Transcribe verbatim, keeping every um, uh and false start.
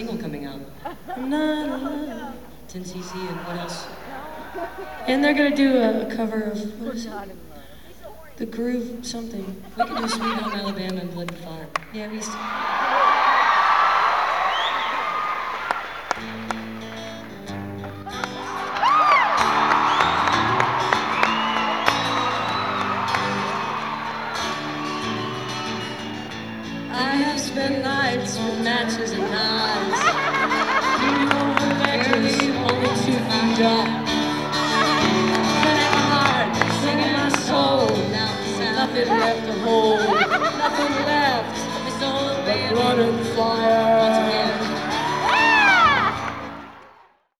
single coming out. I'm not alone. ten C C and what else? And they're gonna do a, a cover of, what is it? The Groove something. We can do Sweet Home Alabama and Blood and Fire. Yeah, we used to. I have spent nights with matches and knives. Leaning over ledges, only two feet drop. Setting my heart, singing my soul. Nothing left to hold, nothing left but blood and fire.